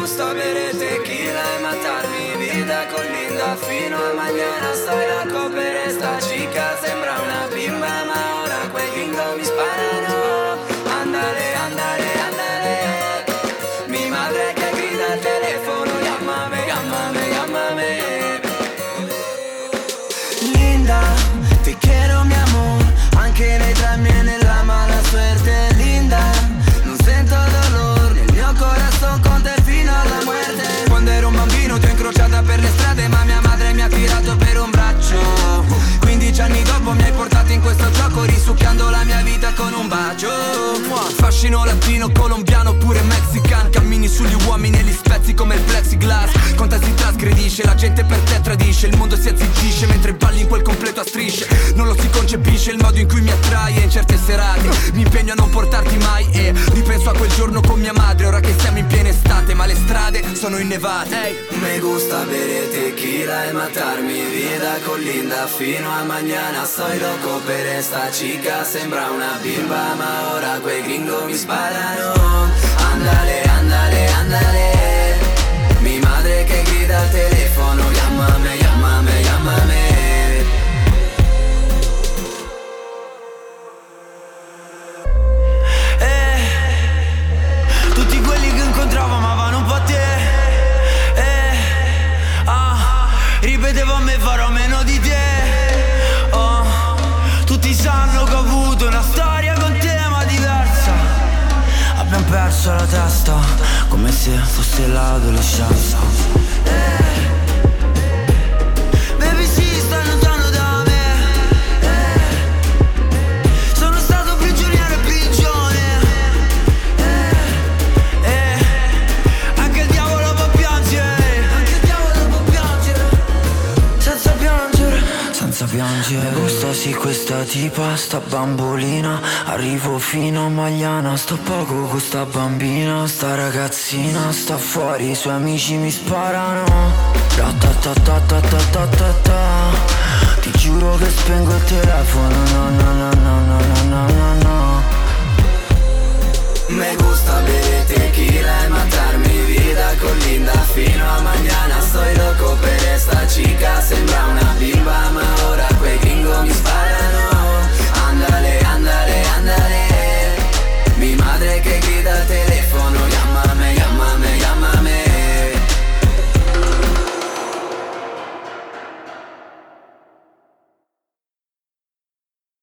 gusta bere tequila e matarmi vida con Linda. Fino a mañana stai loco per esta chica. Sembra una bimba ma ora quei gringo mi sparano. Andale, andale, andale. Mi madre che grida al telefono. Llámame, llámame, llámame. Linda, te quiero mi amor. Anche nei drammi e nella mala suerte. Linda, non sento dolore nel mio corazon con te fino alla muerte. Quando ero un bambino ti ho incrociata per le strade, ma mia madre mi ha tirato per un braccio. 15 anni dopo mi hai portato in questo gioco, risucchiando la mia vita con un bacio. Fascino latino, colombiano, pure mexican. Cammini sugli uomini e li spezzi come il plexiglass. Con te si trasgredisce, la gente per te tradisce. Il mondo si azzittisce mentre balli in quel completo a strisce. Non lo si concepisce il modo in cui mi attrai. E in certe serate mi impegno a non portarti mai. E ripenso a quel giorno con mia madre. Ora che siamo in piena estate ma le strade sono innevate. Me gusta bere tequila e matarmi vida con Linda. Fino a mañana soy loco per esta chica. Sembra una bimba ma ora quei gringo mi sparano. Andale, andale, andale. Mi madre che grida al telefono. Llámame, llámame, llámame. Tutti quelli che incontravo amavano un po' te. Ripetevo a me farò meno di te. Tutti sanno che ho avuto una storia con te ma diversa. Abbiamo perso la testa come se fosse l'adolescenza. Baby si sta lontano da me. Sono stato prigioniero e prigione. Anche il diavolo può piangere. Anche il diavolo può piangere. Senza piangere. Senza piangere. Me gusta sì questa tipa, sta bambolina. Arrivo fino a Magliana. Sto poco con sta bambina. Sta ragazzina sta fuori, i suoi amici mi sparano. Ratatatatatatatata. Ti giuro che spengo il telefono. No, no, no, no, no, no, no, no. Me gusta bere tequila e matarmi vida con Linda. Fino a mañana soy loco per esta chica.